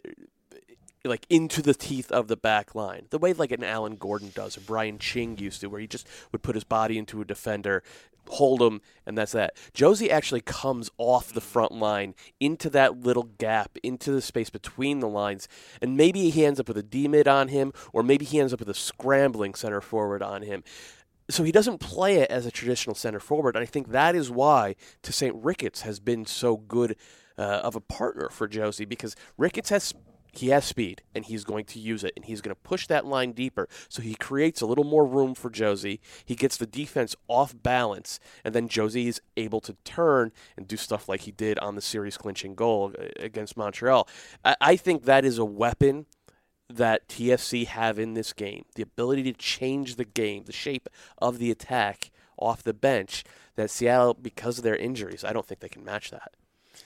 like into the teeth of the back line, the way like an Alan Gordon does or Brian Ching used to, where he just would put his body into a defender, hold him, and that's that. Josie actually comes off the front line into that little gap, into the space between the lines, and maybe he ends up with a D-mid on him, or maybe he ends up with a scrambling center forward on him. So he doesn't play it as a traditional center forward, and I think that is why to Saint Ricketts has been so good uh, of a partner for Josie, because Ricketts has He has speed, and he's going to use it, and he's going to push that line deeper. So he creates a little more room for Josie. He gets the defense off balance, and then Josie is able to turn and do stuff like he did on the series-clinching goal against Montreal. I, I think that is a weapon that T F C have in this game, the ability to change the game, the shape of the attack off the bench, that Seattle, because of their injuries, I don't think they can match that.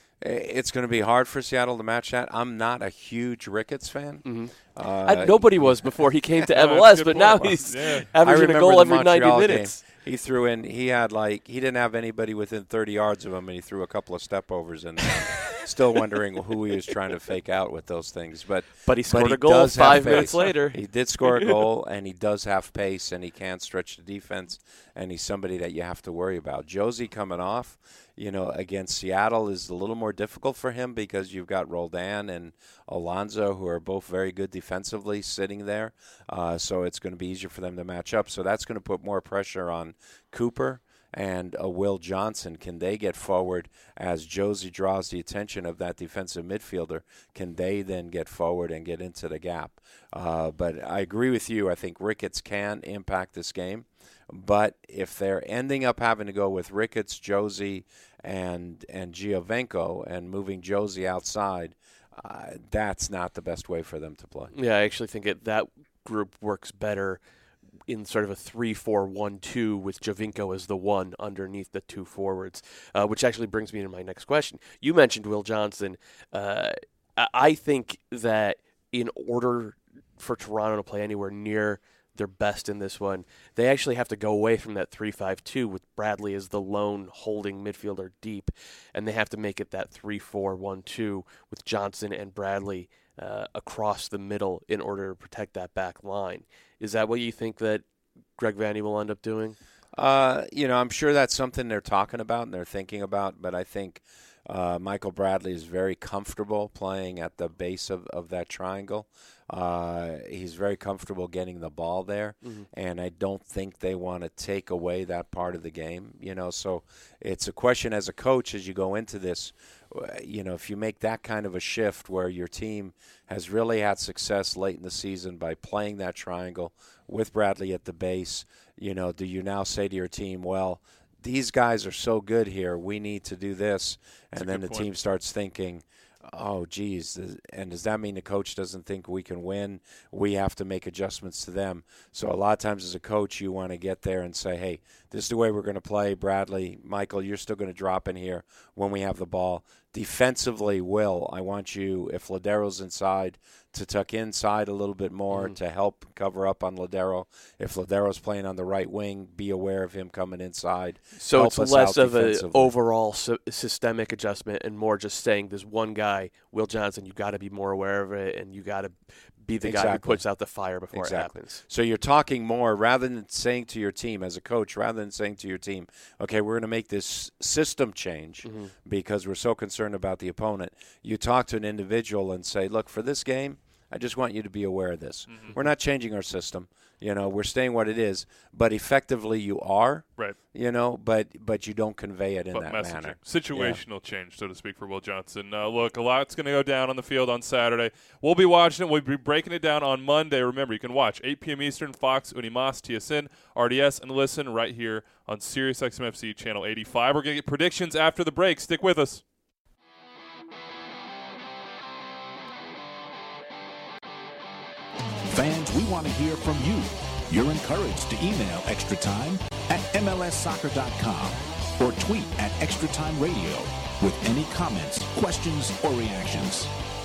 It's going to be hard for Seattle to match that. I'm not a huge Ricketts fan. Mm-hmm. Uh, I, nobody was before he came to Yeah, M L S, that's a but good now point. he's Yeah. averaging a goal every ninety minutes. Game, he threw in. He had like he didn't have anybody within thirty yards of him, and he threw a couple of step overs in there. Still wondering who he was trying to fake out with those things, but But he scored but he a goal does have five pace. minutes later. He did score a goal, and he does have pace, and he can stretch the defense, and he's somebody that you have to worry about. Josie coming off, you know, against Seattle is a little more difficult for him because you've got Roldan and Alonso, who are both very good defensively, sitting there. Uh, so it's going to be easier for them to match up. So that's going to put more pressure on Cooper and uh, Will Johnson. Can they get forward as Josie draws the attention of that defensive midfielder? Can they then get forward and get into the gap? Uh, but I agree with you. I think Ricketts can impact this game. But if they're ending up having to go with Ricketts, Josie, and and Giovinco and moving Josie outside, uh, that's not the best way for them to play. Yeah, I actually think it, that group works better in sort of a three four one two with Giovinco as the one underneath the two forwards, uh, which actually brings me to my next question. You mentioned Will Johnson. Uh, I think that in order for Toronto to play anywhere near their best in this one, they actually have to go away from that three five two with Bradley as the lone holding midfielder deep, and they have to make it that three four one two with Johnson and Bradley uh, across the middle in order to protect that back line. Is that what you think that Greg Vanney will end up doing? Uh, you know, I'm sure that's something they're talking about and they're thinking about, but I think uh, Michael Bradley is very comfortable playing at the base of, of that triangle. Uh, he's very comfortable getting the ball there, mm-hmm. and I don't think they want to take away that part of the game. You know, so it's a question as a coach as you go into this. You know, if you make that kind of a shift where your team has really had success late in the season by playing that triangle with Bradley at the base, you know, do you now say to your team, well, these guys are so good here, we need to do this, and That's then the point. team starts thinking, oh, geez, and does that mean the coach doesn't think we can win? We have to make adjustments to them. So a lot of times as a coach, you want to get there and say, hey, this is the way we're going to play. Bradley, Michael, you're still going to drop in here when we have the ball. Defensively, Will, I want you, if Lodero's inside, to tuck inside a little bit more mm-hmm. to help cover up on Lodero. If Lodero's playing on the right wing, be aware of him coming inside. So help it's us less out of an defensively. overall sy- systemic adjustment and more just saying there's one guy, Will Johnson, you got to be more aware of it, and you got to be the exactly. guy who puts out the fire before exactly. it happens. So you're talking more rather than saying to your team as a coach, rather than saying to your team, okay, we're going to make this system change mm-hmm. because we're so concerned about the opponent. You talk to an individual and say, look, for this game, I just want you to be aware of this. Mm-hmm. We're not changing our system. You know, we're staying what it is, but effectively you are. Right. You know, but but you don't convey it in but that messaging. manner. Situational yeah. change, so to speak, for Will Johnson. Uh, look, a lot's going to go down on the field on Saturday. We'll be watching it. We'll be breaking it down on Monday. Remember, you can watch eight p.m. Eastern, Fox, Unimas, T S N, R D S, and listen right here on Sirius X M F C Channel eighty-five. We're going to get predictions after the break. Stick with us. Fans, we want to hear from you. You're encouraged to email Extra Time at M L S soccer dot com or tweet at Extra Time Radio with any comments, questions, or reactions.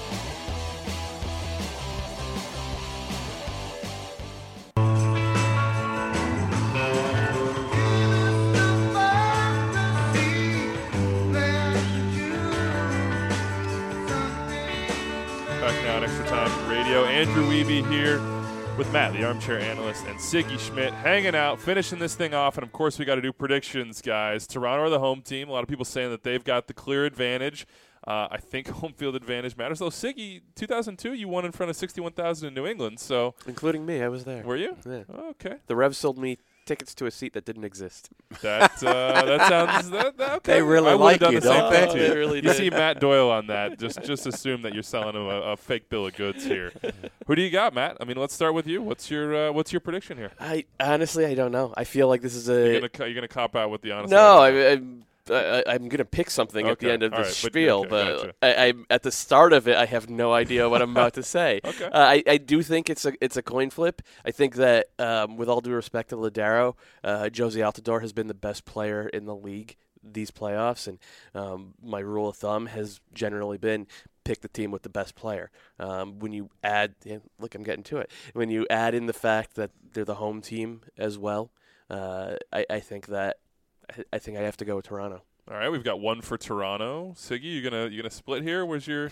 Back now on Extra Time Radio. Andrew Wiebe here with Matt, the armchair analyst, and Siggy Schmidt hanging out, finishing this thing off. And, of course, we got to do predictions, guys. Toronto are the home team. A lot of people saying that they've got the clear advantage. Uh, I think home field advantage matters. Though, Siggy, two thousand two, you won in front of sixty-one thousand in New England. So, including me, I was there. Were you? Yeah. Oh, okay. The Revs sold me tickets to a seat that didn't exist. That uh, that sounds that, that, okay. They really I like done you, the same don't thing they? to They you. really You did. see Matt Doyle on that. Just just assume that you're selling him a, a fake bill of goods here. Who do you got, Matt? I mean, let's start with you. What's your uh, what's your prediction here? I honestly, I don't know. I feel like this is a. You're gonna co- you're gonna cop out with the honest. No, answer. I, I'm. I, I'm going to pick something at the Okay. end of All the right, but- spiel, okay, but, gotcha. I, I, at the start of it, I have no idea what I'm about to say. Okay. Uh, I, I do think it's a it's a coin flip. I think that, um, with all due respect to Ladero, uh, Josie Altidore has been the best player in the league these playoffs, and um, my rule of thumb has generally been pick the team with the best player. Um, when you add, yeah, look, I'm getting to it. When you add in the fact that they're the home team as well, uh, I, I think that I, I think I have to go with Toronto. All right, we've got one for Toronto. Siggy, you gonna you gonna split here? Where's your?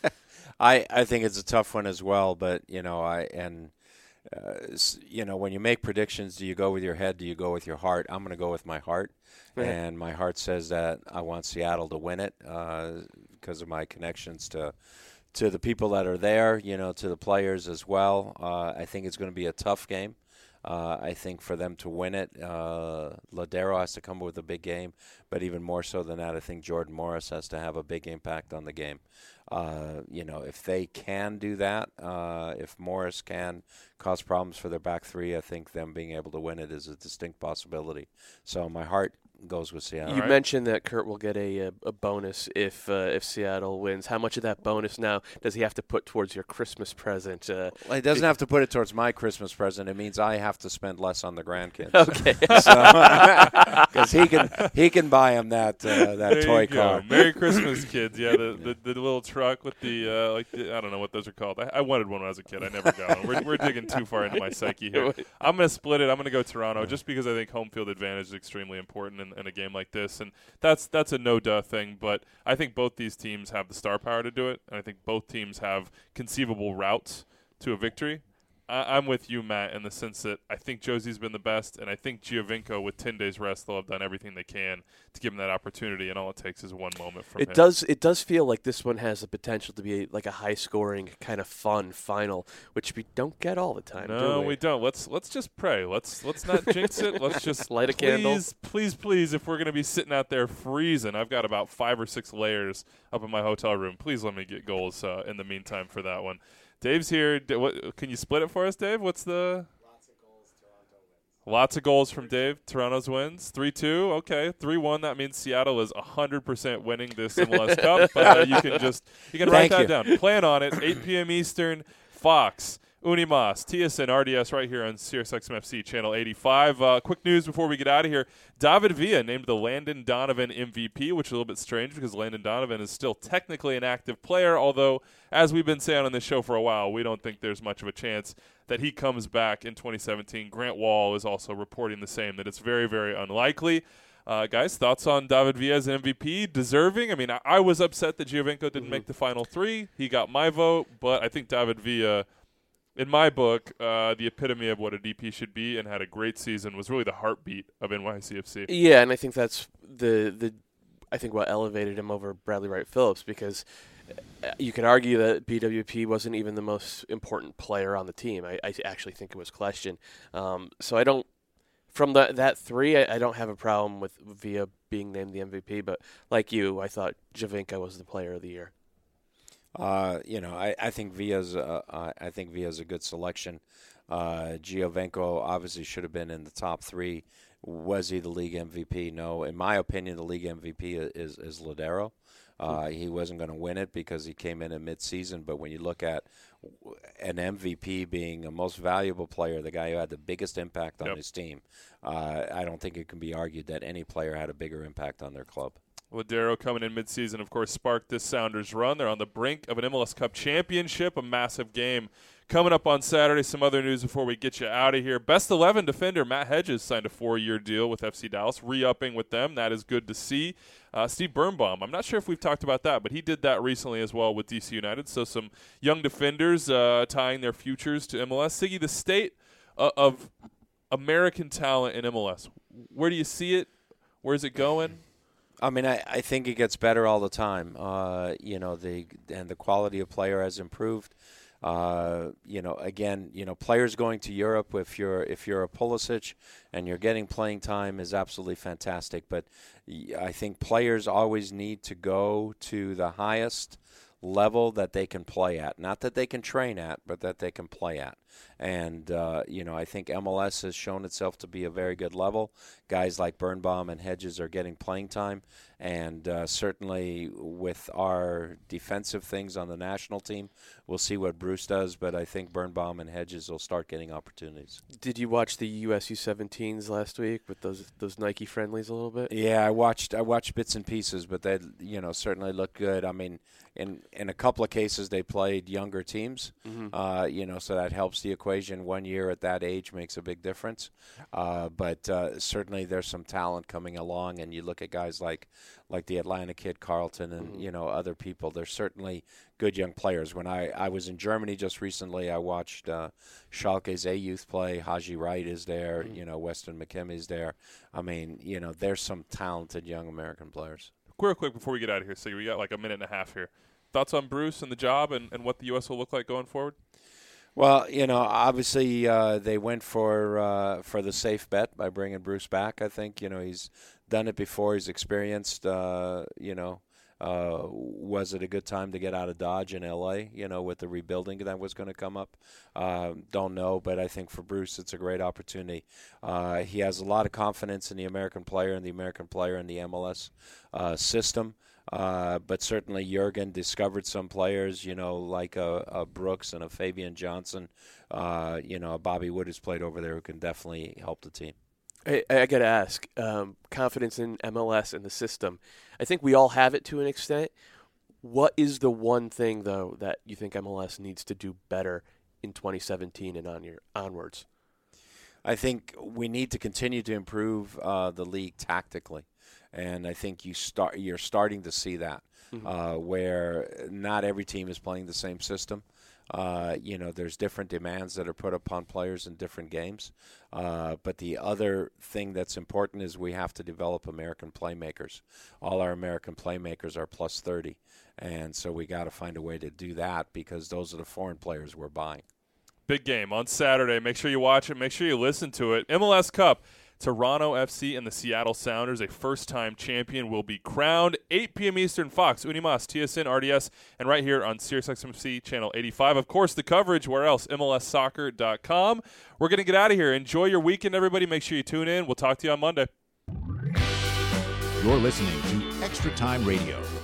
I, I think it's a tough one as well, but you know I and uh, you know when you make predictions, do you go with your head? Do you go with your heart? I'm going to go with my heart, Yeah. and my heart says that I want Seattle to win it because uh, of my connections to to the people that are there, you know, to the players as well. Uh, I think it's going to be a tough game. Uh, I think for them to win it, uh, Ladero has to come with a big game, but even more so than that, I think Jordan Morris has to have a big impact on the game. Uh, you know, if they can do that, uh, if Morris can cause problems for their back three, I think them being able to win it is a distinct possibility. So my heart goes with Seattle. You right. mentioned that Kurt will get a a bonus if uh, if Seattle wins. How much of that bonus now does he have to put towards your Christmas present? Uh, Well, he doesn't have to put it towards my Christmas present. It means I have to spend less on the grandkids. okay. Because he can he can buy him that uh, that There toy you go. car. Merry Christmas, kids. Yeah, the, the, the little truck with the, uh, like, the, I don't know what those are called. I, I wanted one when I was a kid. I never got one. We're, we're digging too far into my psyche here. I'm going to split it. I'm going to go Toronto just because I think home field advantage is extremely important in, in a game like this. And that's that's a no-duh thing. But I think both these teams have the star power to do it. And I think both teams have conceivable routes to a victory. I, I'm with you, Matt, in the sense that I think Josie's been the best, and I think Giovinco, with ten days rest, they'll have done everything they can to give him that opportunity, and all it takes is one moment from It him. does. It does feel like this one has the potential to be like a high-scoring, kind of fun final, which we don't get all the time. No, do we? we? don't. Let's let's just pray. Let's let's not jinx it. Let's just Light a please, candle. Please, please, if we're going to be sitting out there freezing, I've got about five or six layers up in my hotel room. Please let me get goals uh, in the meantime for that one. Dave's here. D- what, can you split it for us, Dave? What's the lots of goals? Toronto wins. Lots of goals from Dave. Toronto's wins three two. Okay, three one. That means Seattle is a hundred percent winning this M L S Cup. Uh, you can just you can write Thank that you. down. Plan on it. eight p.m. Eastern. Fox. Unimas, T S N, R D S right here on Sirius X M F C Channel eighty-five. Uh, quick news before we get out of here. David Villa named the Landon Donovan M V P, which is a little bit strange because Landon Donovan is still technically an active player, although, as we've been saying on this show for a while, we don't think there's much of a chance that he comes back in twenty seventeen. Grant Wall is also reporting the same, that it's very, very unlikely. Uh, guys, thoughts on David Villa as M V P? Deserving? I mean, I, I was upset that Giovinco didn't Mm-hmm. make the final three. He got my vote, but I think David Villa in my book, uh, the epitome of what a D P should be, and had a great season, was really the heartbeat of N Y C F C. Yeah, and I think that's the the I think what elevated him over Bradley Wright Phillips, because you could argue that B W P wasn't even the most important player on the team. I, I actually think it was Kljestan. Um, so I don't, from the, that three, I, I don't have a problem with Villa being named the M V P. But like you, I thought Giovinco was the player of the year. Uh, you know, I, I think Villa's uh, I think Villa's a good selection. Uh, Giovinco obviously should have been in the top three. Was he the league M V P? No. In my opinion, the league M V P is is Lodeiro. Uh, he wasn't going to win it because he came in at midseason. But when you look at an M V P being a most valuable player, the guy who had the biggest impact on yep. his team, uh, I don't think it can be argued that any player had a bigger impact on their club. Lodeiro coming in midseason, of course, sparked this Sounders run. They're on the brink of an M L S Cup championship, a massive game coming up on Saturday. Some other news before we get you out of here. Best eleven defender Matt Hedges signed a four-year deal with F C Dallas, re-upping with them. That is good to see. Uh, Steve Birnbaum, I'm not sure if we've talked about that, but he did that recently as well with D C United. So some young defenders uh, tying their futures to M L S. Siggy, the state uh, of American talent in M L S, where do you see it? Where's it going? I mean, I, I think it gets better all the time. Uh, you know, the and the quality of player has improved. Uh, you know, again, you know, players going to Europe, if you're if you're a Pulisic and you're getting playing time, is absolutely fantastic. But I think players always need to go to the highest level that they can play at. Not that they can train at, but that they can play at. And, uh, you know, I think M L S has shown itself to be a very good level. Guys like Birnbaum and Hedges are getting playing time. And uh, certainly with our defensive things on the national team, we'll see what Bruce does. But I think Birnbaum and Hedges will start getting opportunities. Did you watch the U S U seventeens last week with those those Nike friendlies a little bit? Yeah, I watched I watched bits and pieces, but they, you know, certainly look good. I mean, in in a couple of cases they played younger teams, mm-hmm. uh, you know, so that helps the equation. One year at that age makes a big difference. Uh, but uh, certainly there's some talent coming along, and you look at guys like like the Atlanta kid Carlton and mm-hmm. you know other people. There's certainly good young players. When I, I was in Germany just recently, I watched uh, Schalke's A-youth play. Haji Wright is there. Mm-hmm. You know, Weston McKimmy's there. I mean, you know, there's some talented young American players. Real quick before we get out of here, so we got like a minute and a half here. Thoughts on Bruce and the job and, and what the U S will look like going forward? Well, you know, obviously uh, they went for uh, for the safe bet by bringing Bruce back. I think, you know, he's done it before. He's experienced, uh, you know, uh, was it a good time to get out of Dodge in L A, you know, with the rebuilding that was going to come up? Uh, don't know, but I think for Bruce it's a great opportunity. Uh, he has a lot of confidence in the American player and the American player in the M L S uh, system. Uh, but certainly Jurgen discovered some players, you know, like a, a Brooks and a Fabian Johnson, uh, you know, a Bobby Wood who's played over there who can definitely help the team. I, I got to ask, um, confidence in M L S and the system. I think we all have it to an extent. What is the one thing, though, that you think M L S needs to do better in twenty seventeen and on your, onwards? I think we need to continue to improve uh, the league tactically. And I think you start, you're starting to see that, mm-hmm. uh, where not every team is playing the same system. Uh, you know, there's different demands that are put upon players in different games. Uh, but the other thing that's important is we have to develop American playmakers. All our American playmakers are plus thirty. And so we got to find a way to do that because those are the foreign players we're buying. Big game on Saturday. Make sure you watch it. Make sure you listen to it. M L S Cup. Toronto F C and the Seattle Sounders, a first-time champion, will be crowned. eight p.m. Eastern, Fox, Unimas, T S N, R D S, and right here on SiriusXM Channel eighty-five. Of course, the coverage, where else? M L S soccer dot com. We're going to get out of here. Enjoy your weekend, everybody. Make sure you tune in. We'll talk to you on Monday. You're listening to Extra Time Radio.